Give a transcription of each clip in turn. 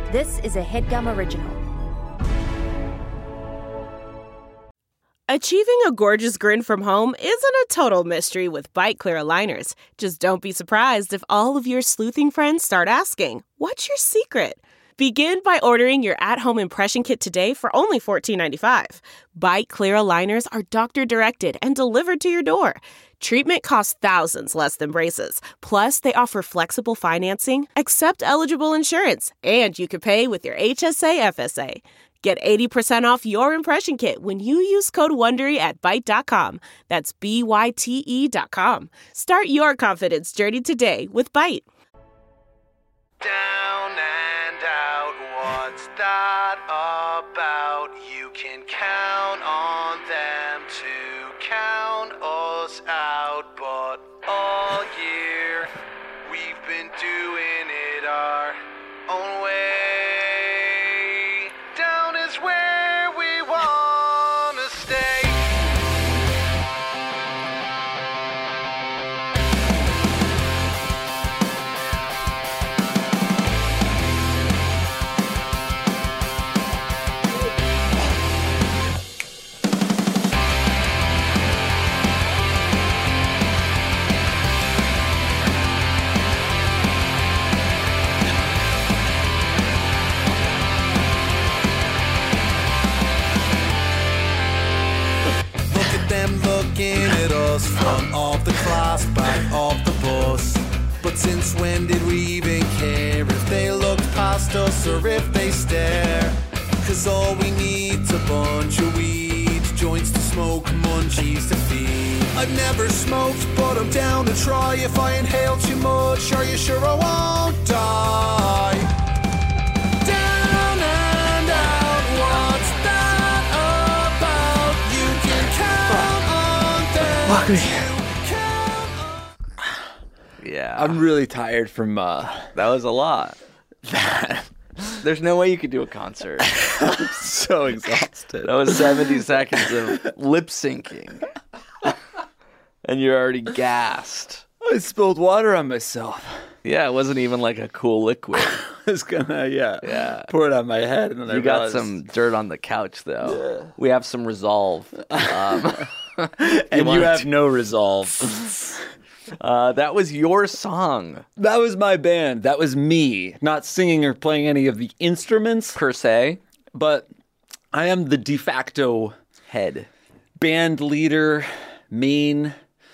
This is a HeadGum original. Achieving a gorgeous grin from home isn't a total mystery with Byte Clear aligners. Just don't be surprised if all of your sleuthing friends start asking, "What's your secret?" Begin by ordering your at-home impression kit today for only $14.95. Byte Clear aligners are doctor-directed and delivered to your door. Treatment costs thousands less than braces. Plus, they offer flexible financing, accept eligible insurance, and you can pay with your HSA FSA. Get 80% off your impression kit when you use code WONDERY at Byte.com. That's BYTE.com. Start your confidence journey today with Byte. Down and out, what's that about? You can count on them to count us out, but all year we've been doing it our own way. Down is where we wanna stay. Looking at us front of the class, back of the bus. But since when did we even care if they look past us or if they stare? Cause all we need's a bunch of weed, joints to smoke, munchies to feed. I've never smoked, but I'm down to try. If I inhale too much, are you sure I won't die? Down and out, what's that about? You can count on them. Fuck me. Yeah. I'm really tired from That was a lot. that. There's no way you could do a concert. I'm so exhausted. That was 70 seconds of lip syncing. And you're already gassed. I spilled water on myself. Yeah, it wasn't even like a cool liquid. I was gonna, Yeah. pour it on my head. And then You got some dirt on the couch, though. Yeah. We have some resolve. and you wanted have to- no resolve. That was your song, That was my band. That was me, not singing or playing any of the instruments, per se. but I am the de facto Head. band leader, main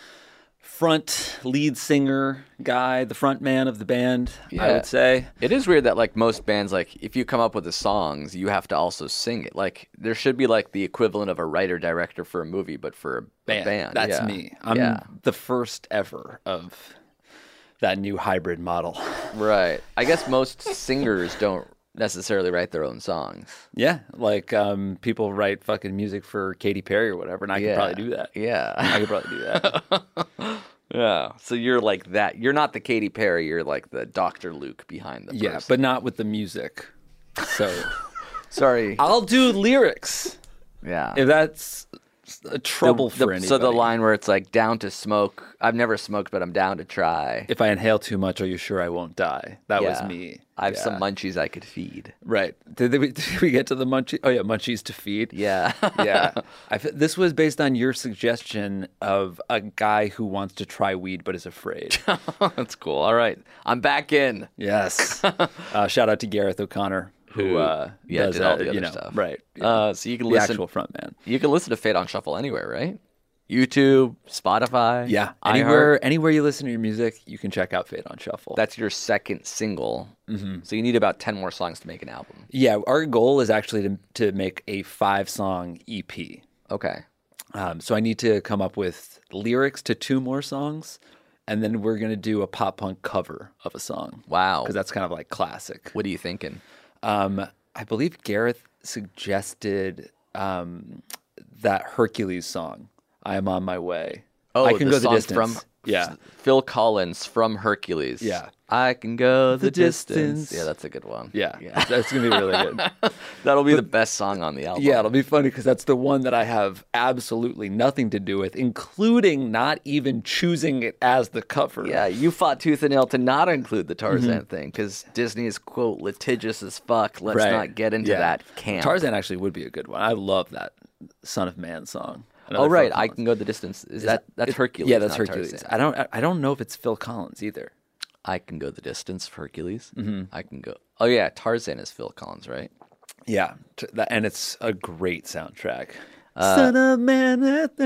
front lead singer guy, the front man of the band, I Yeah. would say. It is weird that, like, most bands, like, if you come up with the songs, you have to also sing it. Like, there should be, like, the equivalent of a writer-director for a movie, but for a band. That's yeah. me. I'm Yeah. the first ever of that new hybrid model. Right. I guess most singers don't necessarily write their own songs. Yeah, like people write fucking music for Katy Perry or whatever, and I could probably do that. Yeah. I could probably do that. Yeah. So you're like that. You're not the Katy Perry. You're like the Dr. Luke behind the Yeah, person. but not with the music. So Sorry. I'll do lyrics Yeah. if that's a trouble for anybody. So the line where it's like, down to smoke. I've never smoked, but I'm down to try. If I inhale too much, are you sure I won't die? That was Yeah. me. I have Yeah. some munchies I could feed. Right. Did we get to the munchies? Oh, yeah, munchies to feed. Yeah. Yeah. This was based on your suggestion of a guy who wants to try weed but is afraid. That's cool. All right. I'm back in. Yes. Shout out to Gareth O'Connor, who does did all the other stuff. Right. So you can the listen. actual front man. You can listen to Fade on Shuffle anywhere, right? YouTube, Spotify. Yeah. iHeart. Anywhere you listen to your music, you can check out Fade on Shuffle. That's your second single. Mm-hmm. So you need about 10 more songs to make an album. Yeah. Our goal is actually to make a 5-song EP. Okay. So I need to come up with lyrics to 2 more songs, and then we're going to do a pop punk cover of a song. Wow. Because that's kind of like classic. What are you thinking? I believe Gareth suggested that Hercules song, I Am On My Way. Oh, I Can the Go the song Distance. from Phil Collins from Hercules. Yeah. I can go the The distance. distance. Yeah, that's a good one. Yeah, that's going to be really good. That'll be the best song on the album. Yeah, it'll be funny because that's the one that I have absolutely nothing to do with, including not even choosing it as the cover. Yeah, you fought tooth and nail to not include the Tarzan thing because Disney is, quote, litigious as fuck. Let's Right. not get into Yeah. that camp. Tarzan actually would be a good one. I love that Son of Man song. Oh, Another right. Phil I Collins. can go the distance. That's It- Hercules. Yeah, that's not Hercules. Tarzan. I don't know if it's Phil Collins either. I can go the distance, Hercules. I can go. Oh, yeah. Tarzan is Phil Collins, right? Yeah, and it's a great soundtrack. Son of Man.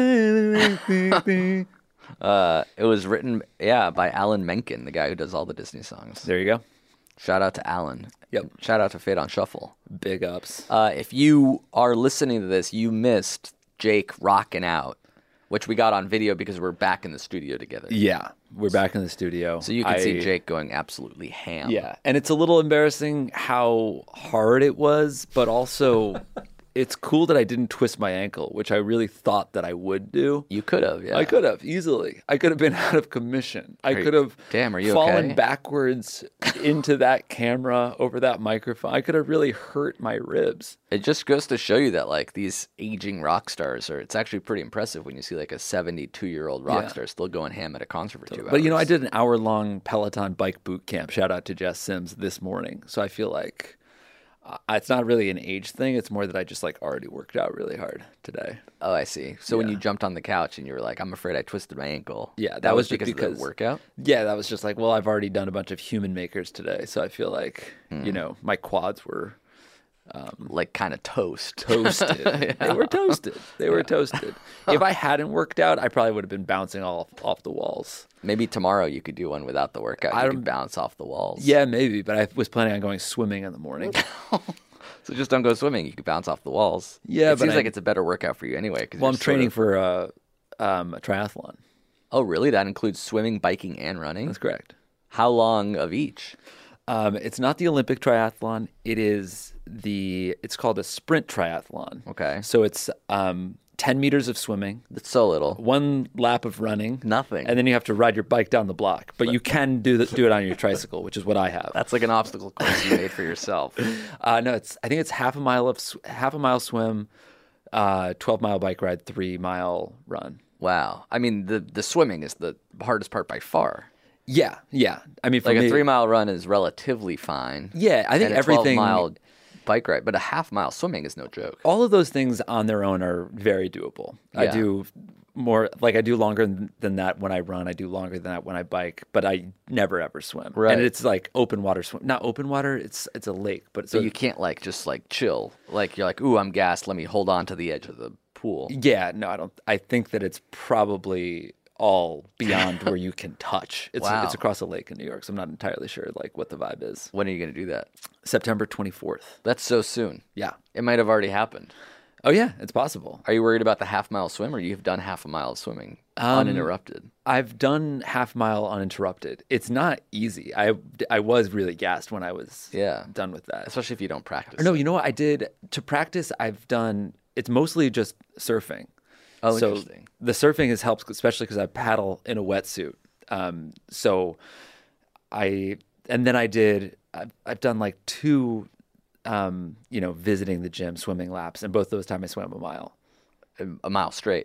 It was written, by Alan Menken, the guy who does all the Disney songs. There you go. Shout out to Alan. Yep. Shout out to Fate on Shuffle. Big ups. If you are listening to this, you missed Jake rocking out, which we got on video because we're back in the studio together. Yeah, we're back in the studio. So you can see Jake going absolutely ham. Yeah, and it's a little embarrassing how hard it was, but also it's cool that I didn't twist my ankle, which I really thought that I would do. You could have, yeah. I could have easily. I could have been out of commission. I could have Damn, are you fallen okay? backwards into that camera over that microphone. I could have really hurt my ribs. It just goes to show you that, like, these aging rock stars it's actually pretty impressive when you see, like, a 72-year-old rock Yeah. star still going ham at a concert for 2 hours. But I did an hour-long Peloton bike boot camp. Shout out to Jess Sims this morning. So I feel like it's not really an age thing. It's more that I just already worked out really hard today. Oh, I see. So when Yeah. you jumped on the couch and you were like, I'm afraid I twisted my ankle. Yeah, that was just because of the workout? Yeah, that was just well, I've already done a bunch of human makers today, so I feel like my quads were Like, kind of toast. toasted. They were toasted. They were toasted. If I hadn't worked out, I probably would have been bouncing off the walls. Maybe tomorrow you could do one without the workout. You could bounce off the walls. Yeah, maybe, but I was planning on going swimming in the morning. So just don't go swimming. You could bounce off the walls. Yeah, it but seems like it's a better workout for you anyway. Cause Well, you're I'm training sort of- for a triathlon. Oh, really? That includes swimming, biking, and running? That's correct. How long of each? It's not the Olympic triathlon. It's called a sprint triathlon. Okay. So it's 10 meters of swimming, It's so little. 1 lap of running, Nothing. and then you have to ride your bike down the block. But you can do it on your tricycle, which is what I have. That's like an obstacle course you made for yourself. No, I think it's half a mile swim, 12-mile bike ride, 3-mile run. Wow. I mean, the swimming is the hardest part by far. Yeah. I mean, for Like me, a 3-mile run is relatively fine. Yeah, I think and a everything. 12-mile bike ride, but a half-mile swimming is no joke. All of those things on their own are very doable. I Yeah. do more, I do longer than that when I run. I do longer than that when I bike, but I never ever swim. Right. And it's like open water swim. Not open water, it's a lake, but So you can't just chill. Like you're like, ooh, I'm gassed. Let me hold on to the edge of the pool. Yeah, no, I don't. I think that it's probably all beyond where you can touch. Wow. It's across a lake in New York, so I'm not entirely sure what the vibe is. When are you going to do that? September 24th. That's so soon. Yeah. It might have already happened. Oh yeah, it's possible. Are you worried about the half-mile swim, or you've done half a mile of swimming uninterrupted? I've done half mile uninterrupted. It's not easy. I was really gassed when I was done with that. Especially if you don't practice. Or no, you know what I did to practice? It's mostly just surfing. Oh, so interesting. The surfing has helped, especially because I paddle in a wetsuit. I've done 2, visiting the gym swimming laps, and both those times I swam a mile. A mile straight.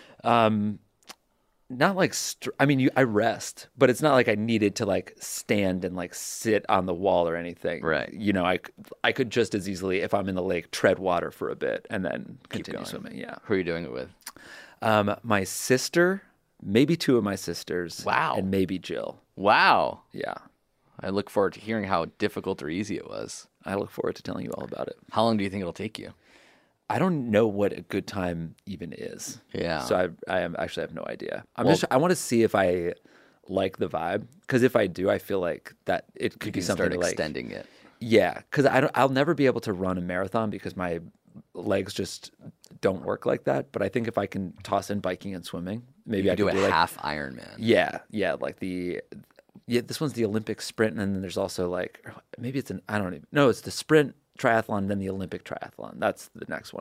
Not I rest, but it's not like I needed to stand and sit on the wall or anything. Right. I could just as easily, if I'm in the lake, tread water for a bit and then continue going. swimming. Yeah. Who are you doing it with? My sister, maybe 2 of my sisters. Wow. And maybe Jill. Wow. Yeah. I look forward to hearing how difficult or easy it was. I look forward to telling you all about it. How long do you think it'll take you? I don't know what a good time even is. Yeah. So I actually have no idea. I want to see if I like the vibe, because if I do, I feel like that it could You be can something start to extending it. Yeah, because I'll never be able to run a marathon because my legs just don't work like that. But I think if I can toss in biking and swimming, maybe You I could can do a do half Ironman. Yeah, this one's the Olympic sprint, and then there's also maybe it's it's the sprint triathlon, then the Olympic triathlon. That's the next one up.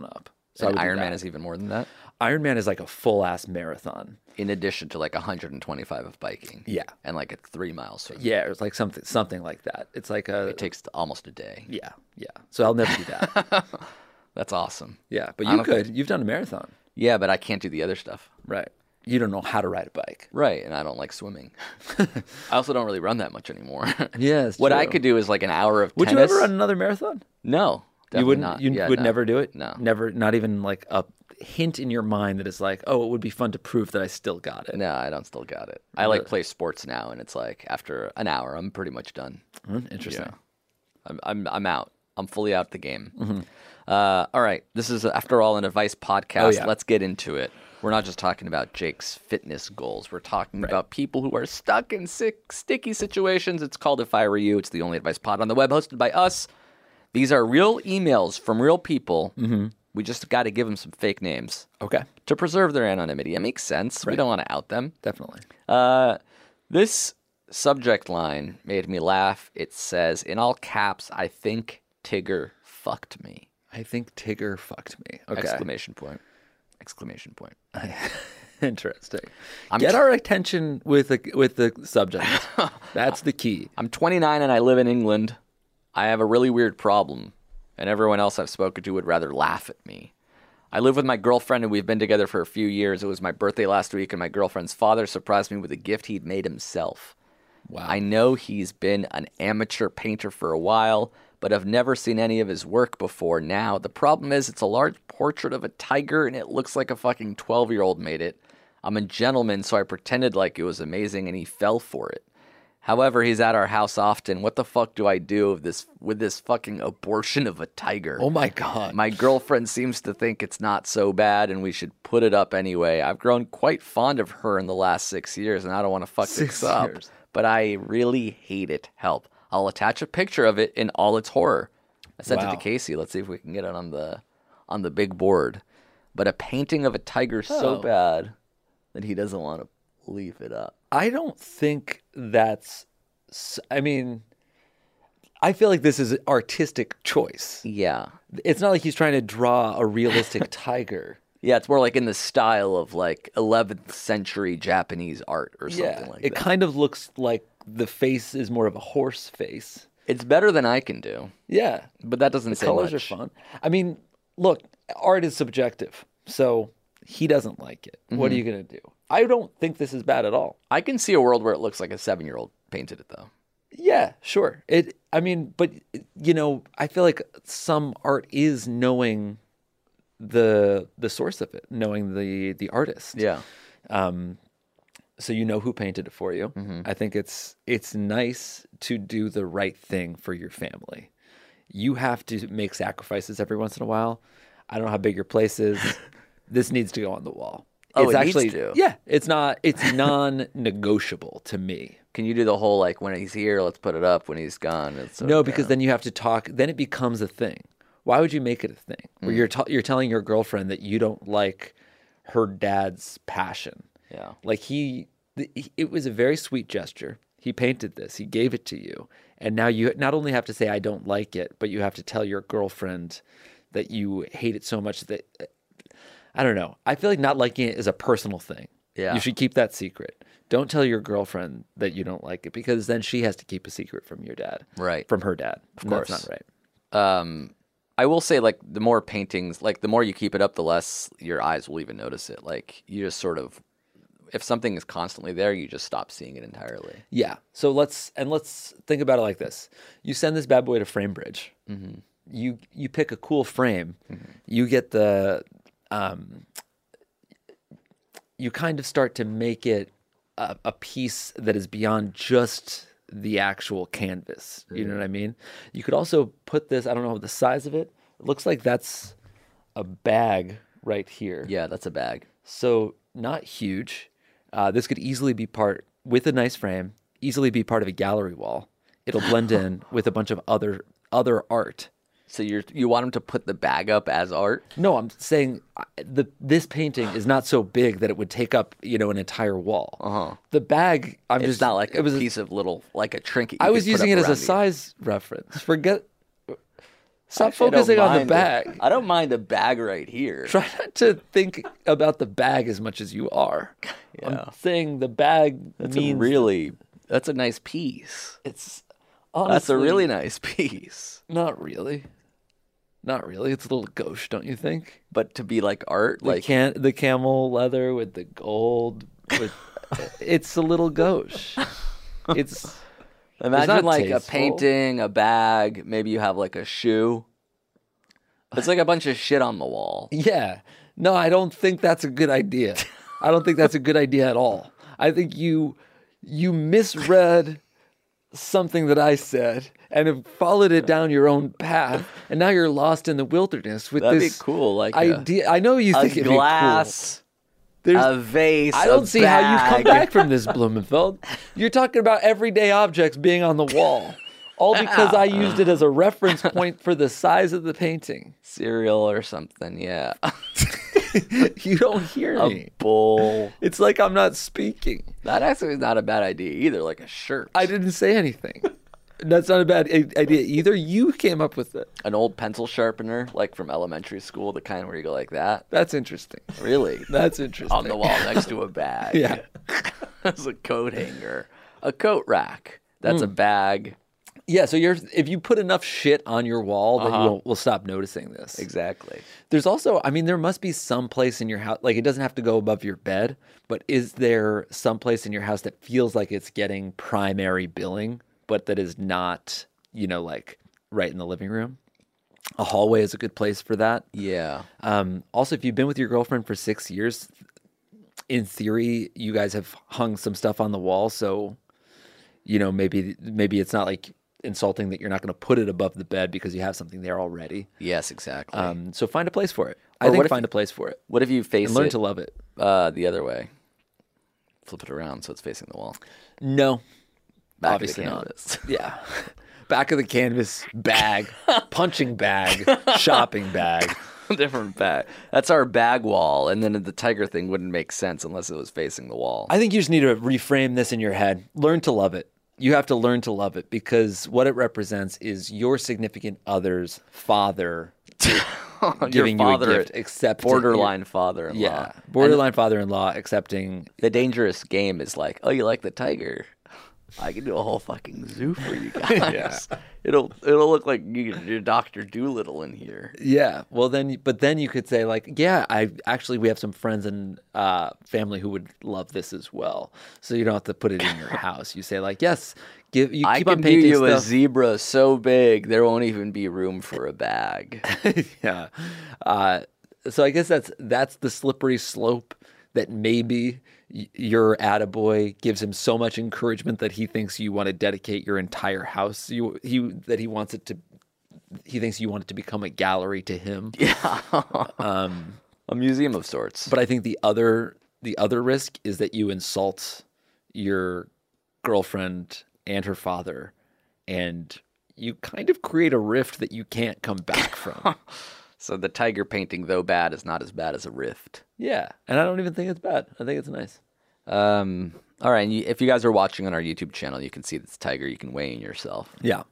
So I And would do Iron Man that. is even more than that, Iron Man is like a full ass marathon. in addition to like 125 of biking. Yeah. And like a 3 mile swim. Yeah, it's like something like that. It's like a It takes almost a day. yeah. So I'll never do that. That's awesome. Yeah, but I you don't could. You've done a marathon, Yeah, but I can't do the other stuff. right? You don't know how to ride a bike. Right, and I don't like swimming. I also don't really run that much anymore. Yeah, it's What I true. could do is like an hour of Would tennis. you ever run another marathon? No, You definitely wouldn't. not. You Yeah, would no. never do it. No. Never. Not even like a hint in your mind that is like, oh, it would be fun to prove that I still got it. No, I don't still got it. I like play sports now, and it's like after an hour, I'm pretty much done. Interesting. I'm out. I'm fully out the game. All right, this is After All an Advice podcast. yeah. Let's get into it. We're not just talking about Jake's fitness goals. We're talking about people who are stuck in sticky situations. It's called If I Were You. It's the only advice pod on the web, hosted by us. These are real emails from real people. We just got to give them some fake names Okay. to preserve their anonymity. It makes sense. We don't want to out them. Definitely. This subject line made me laugh. It says, in all caps, I think Tigger fucked me. I think Tigger fucked me. Okay. Exclamation point. Exclamation point. Interesting. Get our attention with the subject. That's the key. I'm 29 and I live in England. I have a really weird problem, and everyone else I've spoken to would rather laugh at me. I live with my girlfriend, and we've been together for a few years. It was my birthday last week, and my girlfriend's father surprised me with a gift he'd made himself. Wow. I know he's been an amateur painter for a while, but I've never seen any of his work before now. The problem is it's a large portrait of a tiger, and it looks like a fucking 12-year-old made it. I'm a gentleman, so I pretended like it was amazing, and he fell for it. However, he's at our house often. What the fuck do I do with this fucking abortion of a tiger? Oh my God. My girlfriend seems to think it's not so bad and we should put it up anyway. I've grown quite fond of her in the last 6 years and I don't want to fuck this up. years. But I really hate it. Help. I'll attach a picture of it in all its horror. I sent it Wow. to Casey. Let's see if we can get it on the big board. But a painting of a tiger so Oh. bad that he doesn't want to leave it up. I don't think that's. I mean, I feel like this is an artistic choice. Yeah. It's not like he's trying to draw a realistic tiger. Yeah, it's more like in the style of like 11th century Japanese art or something like it that. kind of looks like the face is more of a horse face. It's better than I can do, Yeah, but that doesn't the say colors much. are fun. I mean, look, art is subjective, so he doesn't like it. What are you gonna do? I don't think this is bad at all. I can see a world where it looks like a 7-year-old painted it though. Yeah, sure. I mean, but you know, I feel like some art is knowing the source of it, knowing the artist. Yeah. So you know who painted it for you. I think it's nice to do the right thing for your family. You have to make sacrifices every once in a while. I don't know how big your place is. This needs to go on the wall. Oh, it's it needs actually to? Yeah, it's non-negotiable to me. Can you do the whole like when he's here, let's put it up. When he's gone, it's No, because then you have to talk. Then it becomes a thing. Why would you make it a thing where you're telling your girlfriend that you don't like her dad's passion? Yeah. Like it was a very sweet gesture. He painted this. He gave it to you, and now you not only have to say I don't like it, but you have to tell your girlfriend that you hate it so much that I don't know. I feel like not liking it is a personal thing. Yeah. You should keep that secret. Don't tell your girlfriend that you don't like it because then she has to keep a secret from your dad. Right. From her dad. Of course. That's not right. I will say like the more paintings, like the more you keep it up, the less your eyes will even notice it. Like you just sort of, if something is constantly there, you just stop seeing it entirely. Yeah. So let's think about it like this. You send this bad boy to FrameBridge. Mm-hmm. You pick a cool frame. Mm-hmm. You get the you kind of start to make it a piece that is beyond just the actual canvas. You know what I mean? You could also put this, I don't know the size of it. It looks like that's a bag right here. Yeah, that's a bag. So not huge. This could easily be with a nice frame, easily be part of a gallery wall. It'll blend in with a bunch of other art. So you want him to put the bag up as art? No, I'm saying this painting is not so big that it would take up, an entire wall. Uh-huh. The bag, It's not like a piece of little, like a trinket. I was using it as a size reference. Stop Actually, I don't focusing on the mind bag. I don't mind the bag right here. Try not to think about the bag as much as you are. Yeah. I'm saying the bag means That's a nice piece. it's That's a honestly really nice piece. not really. Not really. It's a little gauche, don't you think? But to be like art, The camel leather with the gold, it's a little gauche. It's imagine not like tasteful. a painting, a bag, maybe you have like a shoe. It's like a bunch of shit on the wall. Yeah. No, I don't think that's a good idea. I don't think that's a good idea at all. I think you misread something that I said and have followed it down your own path, and now you're lost in the wilderness with That'd this be cool, like idea. I know you a think it'd glass, be cool. a vase. I don't a see how you come bag. back from this, Blumenfeld. You're talking about everyday objects being on the wall, all because I used it as a reference point for the size of the painting. Cereal or something, yeah. You don't hear A me. bowl. It's like I'm not speaking. That actually is not a bad idea either, like a shirt. I didn't say anything. That's not a bad idea either. You came up with it. An old pencil sharpener, like from elementary school, the kind where you go like that. That's interesting. Really? That's interesting. On the wall next to a bag. Yeah. That's a coat hanger. A coat rack. That's a bag. Yeah, so if you put enough shit on your wall, then you will stop noticing this. Exactly. There's also, I mean, there must be some place in your house, like it doesn't have to go above your bed, but is there some place in your house that feels like it's getting primary billing, but that is not, like right in the living room? A hallway is a good place for that. Yeah. Also, if you've been with your girlfriend for 6 years, in theory, you guys have hung some stuff on the wall, so, maybe it's not like insulting that you're not going to put it above the bed because you have something there already. Yes, exactly. So find a place for it. Or I think what if find a place for it. What if you face And learn it to love it. the other way? Flip it around so it's facing the wall. No. Back Obviously of the not. canvas. Yeah. Back of the canvas, bag, punching bag, shopping bag. Different bag. That's our bag wall, and then the tiger thing wouldn't make sense unless it was facing the wall. I think you just need to reframe this in your head. Learn to love it. You have to learn to love it because what it represents is your significant other's father giving you a gift. Except borderline father-in-law. Yeah. Borderline father-in-law accepting. The dangerous game is like, oh, you like the tiger? I can do a whole fucking zoo for you guys. Yeah. It'll look like you're Dr. Doolittle in here. Yeah. Well, then you could say like, yeah, we have some friends and family who would love this as well. So you don't have to put it in your house. You say like, yes, I keep on can do painting you a stuff. zebra so big there won't even be room for a bag. Yeah. So I guess that's the slippery slope that maybe your attaboy gives him so much encouragement that he thinks you want to dedicate your entire house. He thinks you want it to become a gallery to him. Yeah. A museum of sorts. But I think the other risk is that you insult your girlfriend and her father, and you kind of create a rift that you can't come back from. So the tiger painting, though bad, is not as bad as a rift. Yeah, and I don't even think it's bad. I think it's nice. All right, and if you guys are watching on our YouTube channel, you can see this tiger. You can weigh in yourself. Yeah.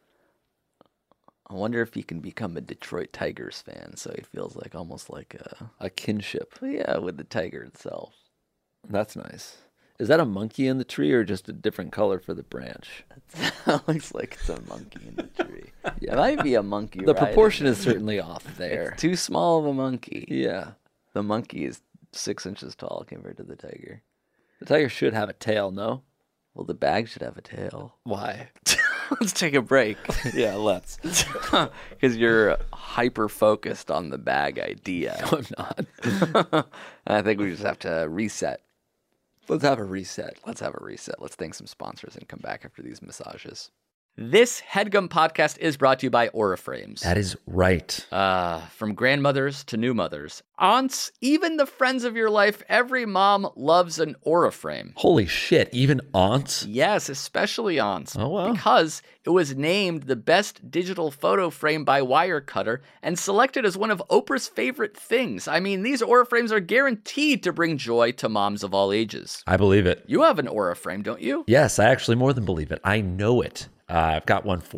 I wonder if he can become a Detroit Tigers fan, so he feels like almost like A kinship. with the tiger itself. That's nice. Is that a monkey in the tree or just a different color for the branch? Looks like it's a monkey in the tree. It might be a monkey. The riding proportion it. is certainly off there. It's too small of a monkey. Yeah. The monkey is 6 inches tall compared to the tiger. The tiger should have a tail, no? Well, the bag should have a tail. Why? Let's take a break. Yeah, let's. Because you're hyper focused on the bag idea. No, I'm not. And I think we just have to reset. Let's have a reset. Let's thank some sponsors and come back after these massages. This HeadGum podcast is brought to you by Auraframes. That is right. From grandmothers to new mothers, aunts, even the friends of your life, every mom loves an Auraframe. Holy shit, even aunts? Yes, especially aunts. Oh, wow. Because it was named the best digital photo frame by Wirecutter and selected as one of Oprah's favorite things. I mean, these Auraframes are guaranteed to bring joy to moms of all ages. I believe it. You have an Auraframe, don't you? Yes, I actually more than believe it. I know it. I've got one for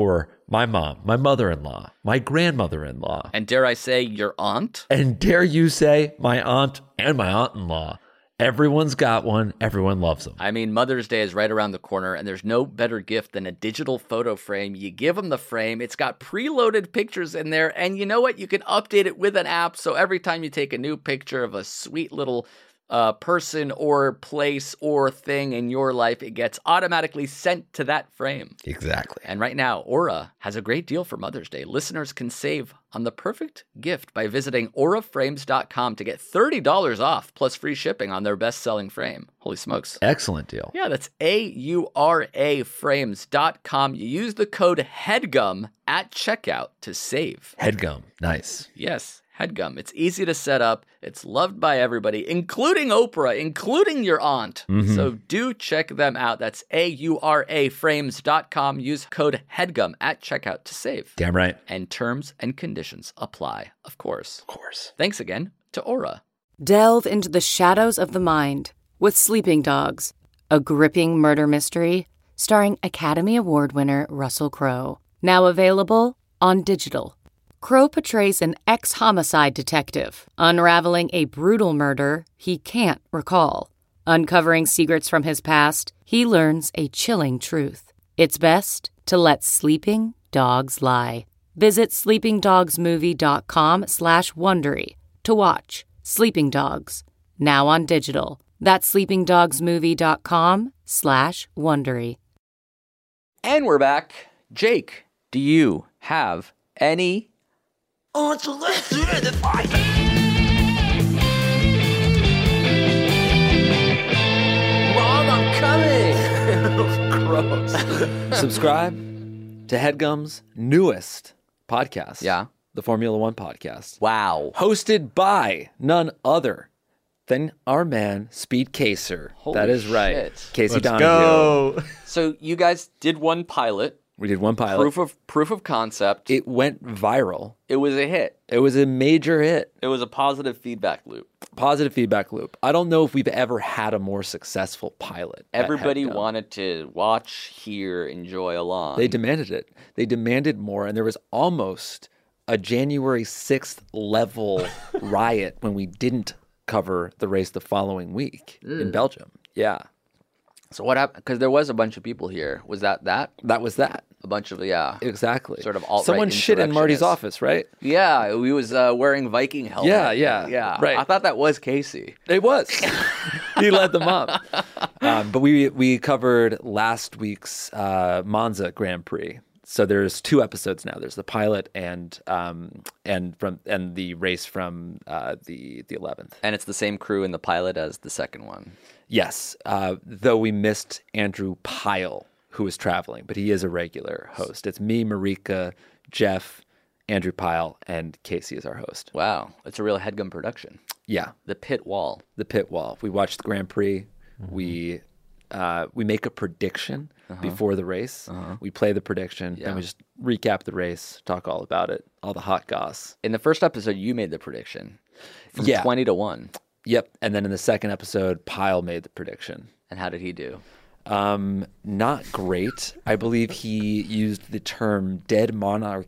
my mom, my mother-in-law, my grandmother-in-law, And dare I say, your aunt? and dare you say my aunt and my aunt-in-law. Everyone's got one. Everyone loves them. I mean, Mother's Day is right around the corner, and there's no better gift than a digital photo frame. You give them the frame, it's got preloaded pictures in there, and you know what? You can update it with an app, so every time you take a new picture of a sweet little person or place or thing in your life, it gets automatically sent to that frame. Exactly. And right now, Aura has a great deal for Mother's Day. Listeners can save on the perfect gift by visiting auraframes.com to get $30 off plus free shipping on their best-selling frame. Holy smokes. Excellent deal. Yeah, that's auraframes.com. You use the code HEADGUM at checkout to save. Headgum. Nice. Yes, HEADGUM. It's easy to set up. It's loved by everybody, including Oprah, including your aunt. So do check them out. That's auraframes.com. Use code HEADGUM at checkout to save. Damn right. And terms and conditions apply, of course. Of course. Thanks again to Aura. Delve into the shadows of the mind with Sleeping Dogs, a gripping murder mystery starring Academy Award winner Russell Crowe. Now available on digital. Crowe portrays an ex-homicide detective unraveling a brutal murder he can't recall. Uncovering secrets from his past, he learns a chilling truth. It's best to let sleeping dogs lie. Visit sleepingdogsmovie.com/Wondery to watch Sleeping Dogs, now on digital. That's sleepingdogsmovie.com/Wondery. And we're back. Jake, do you have any... Oh, so let's do the fight. Mom, I'm coming. Gross. Subscribe to HEADGUM's newest podcast. Yeah. The Formula One podcast. Wow. Hosted by none other than our man, Speed Kaser. Holy that is right. shit. Casey Let's Donahue. go. So you guys did one pilot, We did one pilot. proof of concept. It went viral. It was a hit. It was a major hit. It was a positive feedback loop. Positive feedback loop. I don't know if we've ever had a more successful pilot. at Everybody HEADGUM. wanted to watch, hear, enjoy along. They demanded it. They demanded more, and there was almost a January 6th level riot when we didn't cover the race the following week in Belgium. Yeah, So what happened? Because there was a bunch of people here. Was that? that was that. A bunch of, yeah. Exactly. Sort of alt-right Someone shit in Marty's insurrectionists. office, right? Yeah, we was wearing Viking helmet. Yeah, right. I thought that was Casey. It was. He led them up. But we covered last week's Monza Grand Prix. So there's 2 episodes now. There's the pilot and the race from the 11th. And it's the same crew in the pilot as the second one. Yes, though we missed Andrew Pyle, who was traveling, but he is a regular host. It's me, Marika, Jeff, Andrew Pyle, and Casey is our host. Wow, it's a real HEADGUM production. Yeah, The pit wall. the pit wall. We watch the Grand Prix. We make a prediction before the race. We play the prediction, Yeah. then we just recap the race, talk all about it, all the hot goss. In the first episode, you made the prediction from Yeah. 20 to 1. Yep, and then in the second episode, Pyle made the prediction. And how did he do? Not great. I believe he used the term dead monarch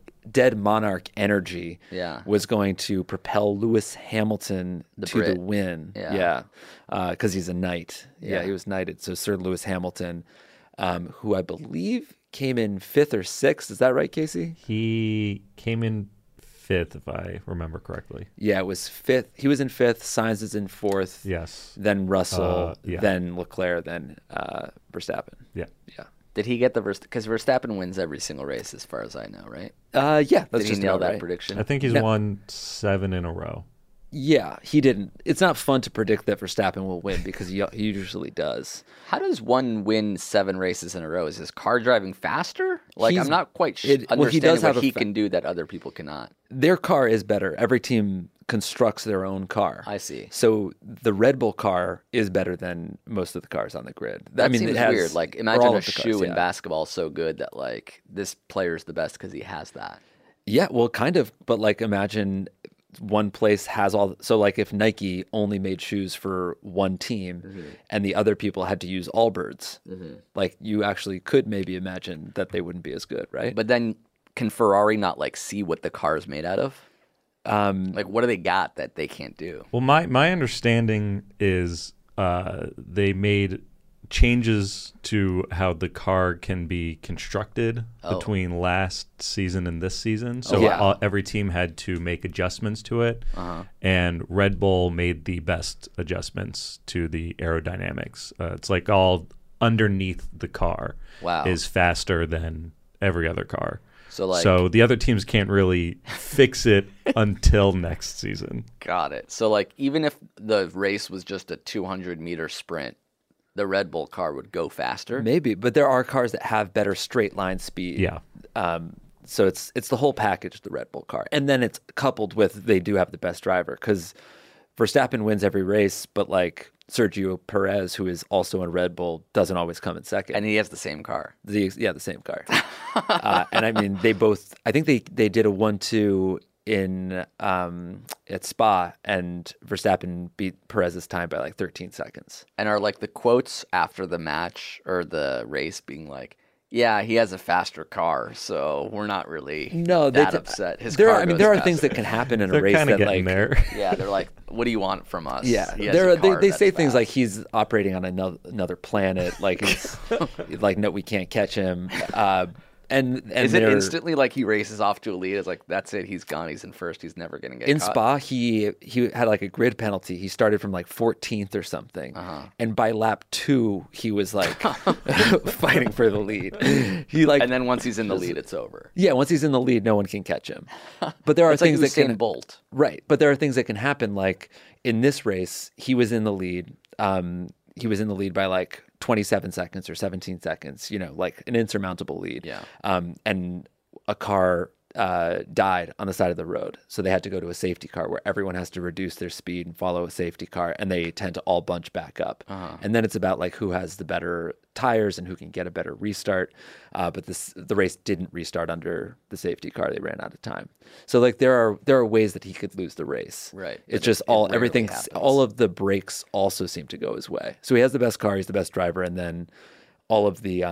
energy Yeah. was going to propel Lewis Hamilton to Brit. the win. Yeah. Because he's a knight. Yeah, he was knighted. So Sir Lewis Hamilton, who I believe came in 5th or 6th. Is that right, Casey? He came in 5th, if I remember correctly. Yeah, it was 5th. He was in 5th. Sainz is in 4th. Yes. Then Russell. Yeah. Then Leclerc. Then Verstappen. Yeah. Yeah. Did he get the because Verstappen wins every single race, as far as I know, right? Yeah. That's Did he just nail about that right. prediction? I think he's No. won 7 in a row. Yeah, he didn't. It's not fun to predict that Verstappen will win because he usually does. How does one win 7 races in a row? Is his car driving faster? Like, He's- I'm not quite well, he understanding does have what a he fa- can do that other people cannot. Their car is better. Every team constructs their own car. I see. So the Red Bull car is better than most of the cars on the grid. That I mean, seems it has weird. Like, for imagine all a of the shoe cars, in yeah. basketball so good that, like, this player's the best because he has that. Yeah, well, kind of. But like, imagine one place has all. So like, if Nike only made shoes for one team, and the other people had to use Allbirds, like you actually could maybe imagine that they wouldn't be as good, right? But then can Ferrari not like see what the car is made out of? Like, what do they got that they can't do? Well, my understanding is they made changes to how the car can be constructed between last season and this season. So every team had to make adjustments to it, and Red Bull made the best adjustments to the aerodynamics. It's like all underneath the car is faster than every other car. So the other teams can't really fix it until next season. Got it. So like even if the race was just a 200-meter sprint, the Red Bull car would go faster? Maybe, but there are cars that have better straight line speed. Yeah. So it's the whole package, the Red Bull car. And then it's coupled with they do have the best driver because Verstappen wins every race, but like Sergio Perez, who is also in Red Bull, doesn't always come in second. And he has the same car. The same car. And I mean, I think they did a 1-2 in at Spa, and Verstappen beat Perez's time by like 13 seconds. And are like the quotes after the match or the race being like, yeah, he has a faster car, so we're not really that upset. There are things that can happen in a race that like there. Yeah, they're like, what do you want from us? Yeah, He has a car they that's say things fast. like he's operating on another planet, like it's like no, we can't catch him. And is it instantly like he races off to a lead? It's like that's it. He's gone. He's in first. He's never going to get in caught. Spa. He had like a grid penalty. He started from like 14th or something, and by lap 2 he was like fighting for the lead. And then once he's in the lead, it's over. Yeah, once he's in the lead, no one can catch him. But there are It's things like that can Usain Bolt. Right, but there are things that can happen. Like in this race, he was in the lead. He was in the lead by like 27 seconds or 17 seconds, like an insurmountable lead. Yeah. And a car died on the side of the road. So they had to go to a safety car where everyone has to reduce their speed and follow a safety car, and they tend to all bunch back up. And then it's about like who has the better tires and who can get a better restart. But the race didn't restart under the safety car. They ran out of time. So like there are ways that he could lose the race. Right. It's just everything. All of the brakes also seem to go his way. So he has the best car. He's the best driver, and then all of the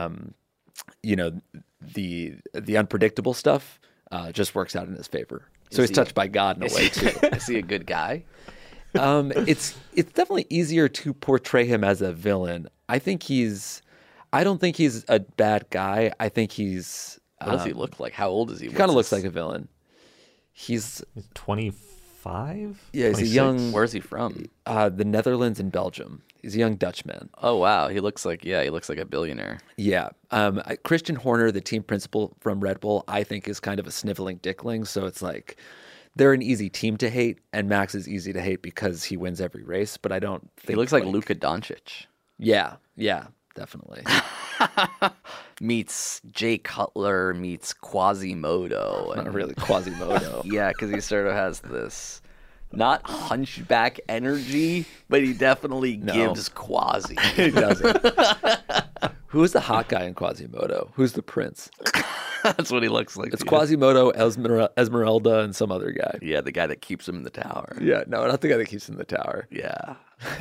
the unpredictable stuff just works out in his favor. So he's touched by God in a way too. Is he a good guy? It's definitely easier to portray him as a villain. I don't think he's a bad guy. I think he's. What does he look like? How old is he? He kind of looks like a villain. He's 25. Yeah, he's 26? a young. Where's he from? The Netherlands and Belgium. He's a young Dutchman. Oh wow, he looks like a billionaire. Yeah. Christian Horner, the team principal from Red Bull, I think is kind of a sniveling dickling. So it's like they're an easy team to hate, and Max is easy to hate because he wins every race. But I don't think He looks like Luka Doncic. Yeah, definitely. Meets Jay Cutler meets Quasimodo. Not really Quasimodo. Yeah, because he sort of has this not hunchback energy, but he definitely gives Quasi. He doesn't. Who is the hot guy in Quasimodo? Who's the prince? That's what he looks like. It's Quasimodo, Esmeralda, and some other guy. Yeah, the guy that keeps him in the tower. Yeah, no, not the guy that keeps him in the tower. Yeah.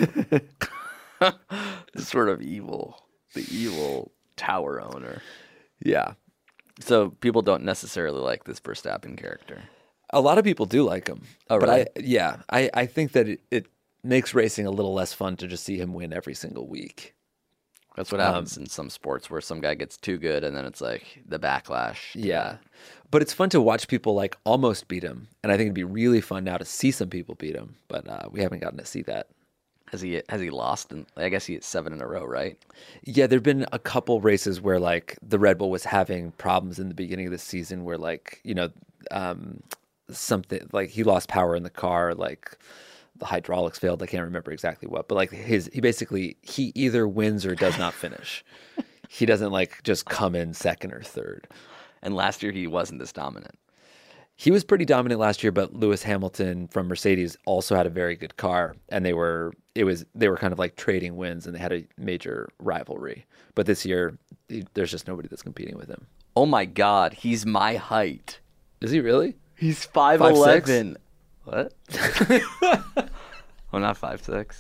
The sort of evil, the evil tower owner. Yeah. So people don't necessarily like this Verstappen character. A lot of people do like him. Oh, really? But I think that it makes racing a little less fun to just see him win every single week. That's what happens in some sports where some guy gets too good and then it's like the backlash. Yeah. But it's fun to watch people like almost beat him. And I think it'd be really fun now to see some people beat him. But we haven't gotten to see that. Has he lost? I guess he hit 7 in a row, right? Yeah, there've been a couple races where like the Red Bull was having problems in the beginning of the season where like, something like he lost power in the car, like the hydraulics failed. I can't remember exactly what, but like he either wins or does not finish. He doesn't like just come in second or third. And last year he wasn't this dominant. He was pretty dominant last year, but Lewis Hamilton from Mercedes also had a very good car, and they were kind of like trading wins, and they had a major rivalry. But this year, there's just nobody that's competing with him. Oh my God, he's my height. Is he really? He's 5'11". What? Oh, not 5'6".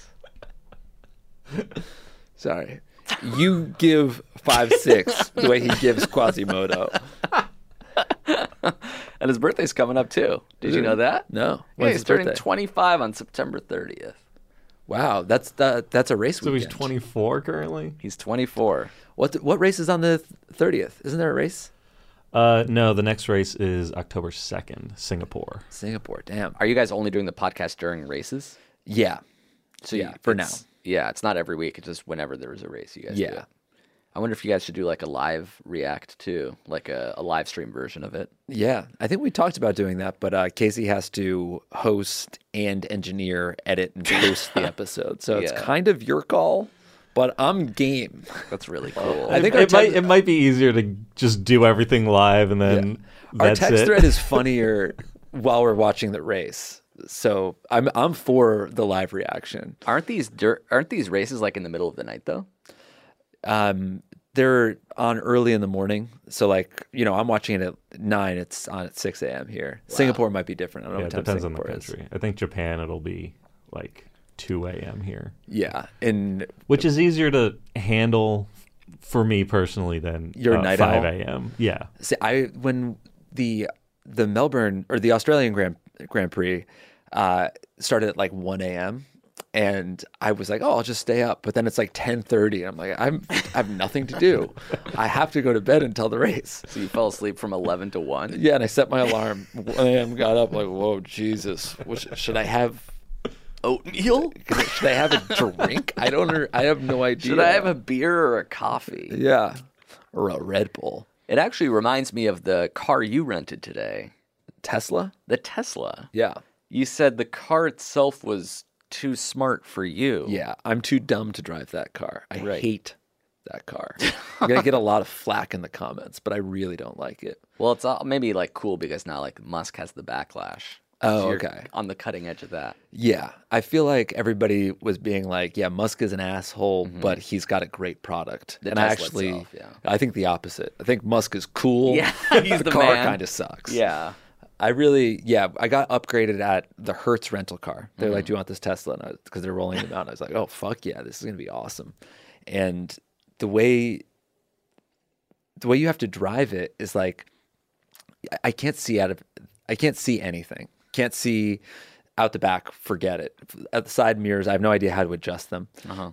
Sorry. You give 5'6" the way he gives Quasimodo. And his birthday's coming up too. Did you know that? No. Yeah, When's he's his turning birthday? 25 on September 30th. Wow, that's a race So weekend. he's 24 currently? He's 24. What race is on the 30th? Isn't there a race? No, the next race is October 2nd, Singapore. Singapore, damn. Are you guys only doing the podcast during races? Yeah. So yeah, for now. Yeah, it's not every week. It's just whenever there is a race, you guys do Yeah. it. I wonder if you guys should do like a live react too, like a live stream version of it. Yeah, I think we talked about doing that, but Casey has to host and engineer, edit, and post the episode. So it's Yeah. kind of your call, but I'm game. That's really cool. I think it might be easier to just do everything live and then our that's text it. thread is funnier while we're watching the race. So I'm for the live reaction. Aren't these races like in the middle of the night though? They're on early in the morning. So like, I'm watching it at 9. It's on at 6 a.m. here. Singapore might be different. I don't know Yeah, what it time depends on the Singapore is. country. I think Japan, it'll be like 2 a.m. here, Yeah. And which is easier to handle for me personally than Your night 5 owl? a.m. Yeah. see, when the Melbourne or the Australian Grand Prix started at like 1 a.m. and I was like, oh, I'll just stay up. But then it's like 10:30. I'm like, I have nothing to do. I have to go to bed until the race. So you fell asleep from 11 to 1? Yeah, and I set my alarm 1 a.m. Got up like, whoa, Jesus, should I have Oatmeal? should I have a drink? I have no idea. Should I have a beer or a coffee? Yeah, or a Red Bull? It actually reminds me of the car you rented today, Tesla? the Tesla. Yeah. You said the car itself was too smart for you. Yeah, I'm too dumb to drive that car. I Right. hate that car. I'm going to get a lot of flack in the comments, but I really don't like it. Well, it's maybe like cool because now like Musk has the backlash. Oh, So you're okay. On the cutting edge of that. Yeah, I feel like everybody was being like, yeah, Musk is an asshole, but he's got a great product. The and I Tesla actually, itself, yeah. I think the opposite. I think Musk is cool. Yeah, he's the the car man. kind of sucks. Yeah. I got upgraded at the Hertz rental car. They're like, do you want this Tesla? And because they're rolling them out. And I was like, oh, fuck yeah, this is going to be awesome. And the way you have to drive it is like, I can't see anything. Can't see out the back. Forget it. At the side mirrors, I have no idea how to adjust them.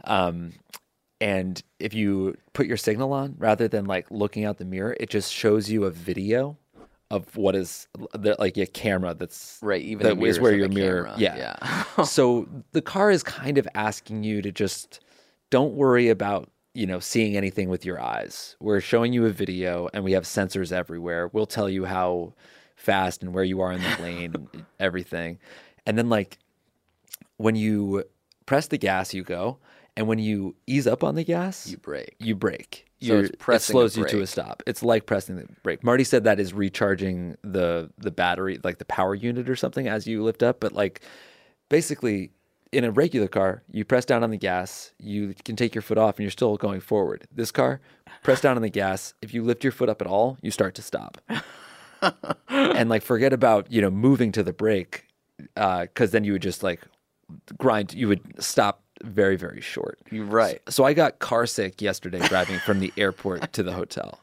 And if you put your signal on, rather than like looking out the mirror, it just shows you a video of what is like a camera that's Right, even that the is mirrors where have your a mirror. camera. Yeah. So the car is kind of asking you to just don't worry about seeing anything with your eyes. We're showing you a video, and we have sensors everywhere. We'll tell you how fast and where you are in the lane, and everything. And then like when you press the gas, you go, and when you ease up on the gas, You brake. You brake. So it's it pressing slows a you to a brake. stop. It's like pressing the brake. Marty said that is recharging the battery, like the power unit or something, as you lift up. But like basically, in a regular car, you press down on the gas, you can take your foot off, and you're still going forward. This car, press down on the gas. If you lift your foot up at all, you start to stop. And like forget about moving to the brake, because then you would just like grind. You would stop very, very short. You're right. So I got car sick yesterday driving from the airport to the hotel.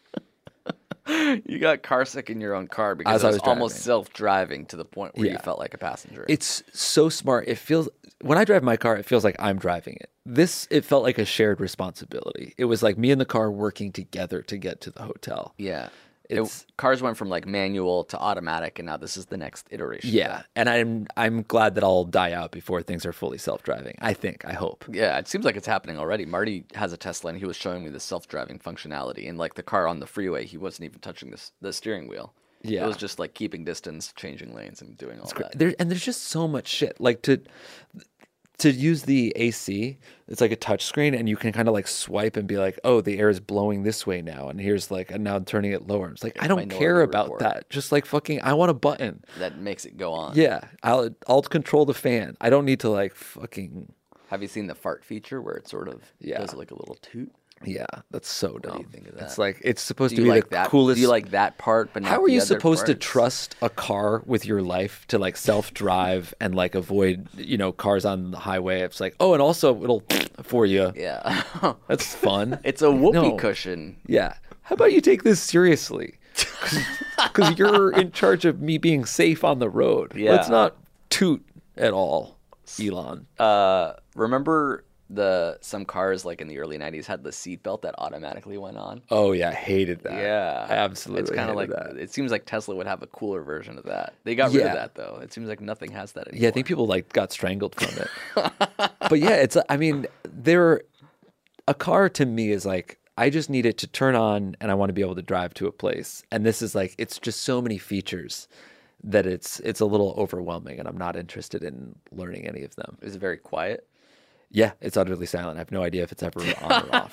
You got car sick in your own car because As it I was was almost driving. self-driving to the point where you Yeah. felt like a passenger. It's so smart. It feels when I drive my car, it feels like I'm driving it. It felt like a shared responsibility. It was like me and the car working together to get to the hotel. yeah. It's- Cars went from like manual to automatic, and now this is the next iteration. of Yeah, that. and I'm glad that I'll die out before things are fully self-driving. I hope. Yeah, it seems like it's happening already. Marty has a Tesla, and he was showing me the self-driving functionality. And like the car on the freeway, he wasn't even touching the steering wheel. Yeah. It was just like keeping distance, changing lanes, and doing all that. There's just so much shit. Like to use the AC, it's like a touch screen, and you can kind of like swipe and be like, oh, the air is blowing this way now, and here's like, and now I'm turning it lower. It's like, I don't Minority care about Report. that. Just like fucking, I want a button. That makes it go on. Yeah, I'll control the fan. I don't need to like fucking. Have you seen the fart feature where it sort of Yeah. does like a little toot? Yeah, that's so dumb. do you think of It's that? like it's supposed Do to you be like the that? coolest. Do you like that part? But not How are the you other supposed to parts? trust a car with your life to like self-drive and like avoid cars on the highway? It's like, oh, and also it'll for you. Yeah, That's fun. it's a whoopee No. cushion. Yeah. How about you take this seriously? Because you're in charge of me being safe on the road. Yeah. Let's not toot at all, Elon. Remember some cars like in the early 90s had the seatbelt that automatically went on? Oh, yeah. I hated that. Yeah. I absolutely It's kind of like, that. it seems like Tesla would have a cooler version of that. They got rid of that, though. It seems like nothing has that anymore. Yeah, I think people like got strangled from it. But yeah, a car to me is like, I just need it to turn on and I want to be able to drive to a place. And this is like, it's just so many features that it's a little overwhelming and I'm not interested in learning any of them. Is it very quiet? Yeah, it's utterly silent. I have no idea if it's ever on or